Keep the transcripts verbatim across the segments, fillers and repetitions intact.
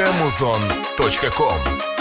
точка muzon точка com.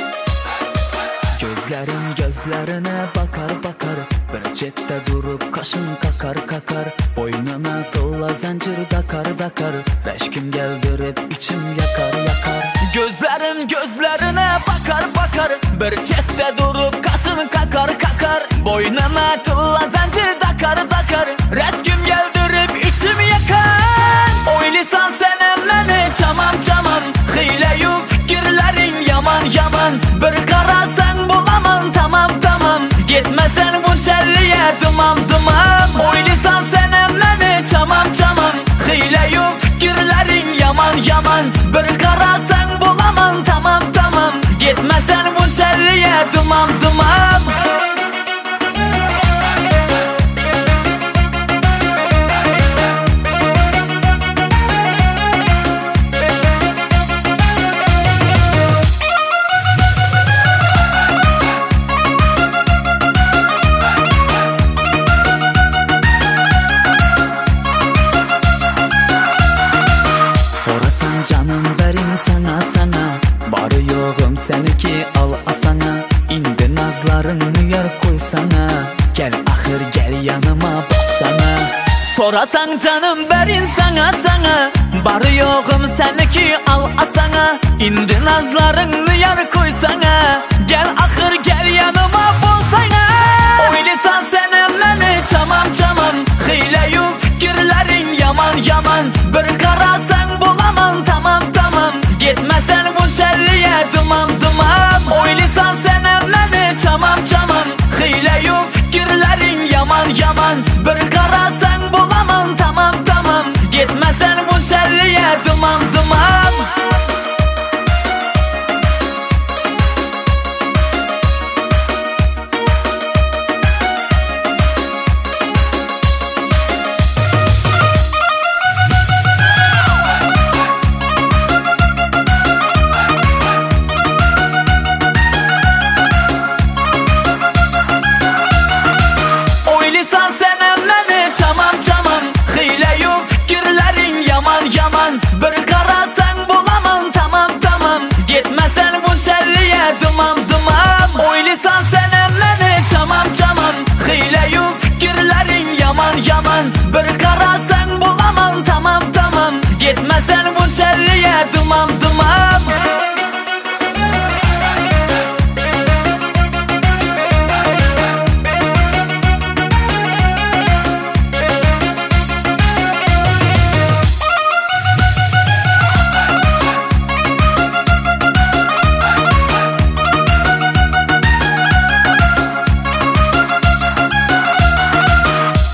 Gözlerim gözlerine bakar bakar, bir cette durup kaşın kakar kakar. Boynuna tılla zincir takar takar, reşkim geldirip içim yakar yakar. Gözlerim gözlerine bakar bakar, bir cette durup kaşın kakar kakar. Boynuna tılla zincir takar takar, reşkim geldirip içim yakar. Oylisan sen emmeni çamam çamam, hileyu fikirlerin yaman yaman. Bir karasan bulamam tamam tamam, gitmesen bu çelliye dımam dımam. Oylisan sen emmeni çamam çamam, hileyu fikirlerin yaman yaman. Bir karasan bulamam tamam tamam, gitmesen bu çelliye dımam dımam. Canım verin sana sana, bari yoğum seninki al asana. İndi nazlarını yer koysana, gel ahır gel yanıma baksana. Sorasan canım verin sana sana, bari yoğum seninki al asana. İndi nazlarını yer koysana, gel ahır gel yanıma baksana. Oylisan sen emmeni çamam çamam, hileyu fikirlerin yaman yaman. Bir karasan bulamam tamam tamam, gitmesen bu çelliye dımam dımam. Oylisan sen emmeni çamam çamam, hileyu fikirlerin yaman yaman. Bir karasan bulamam tamam tamam, gitmesen bu çelliye dımam dımam.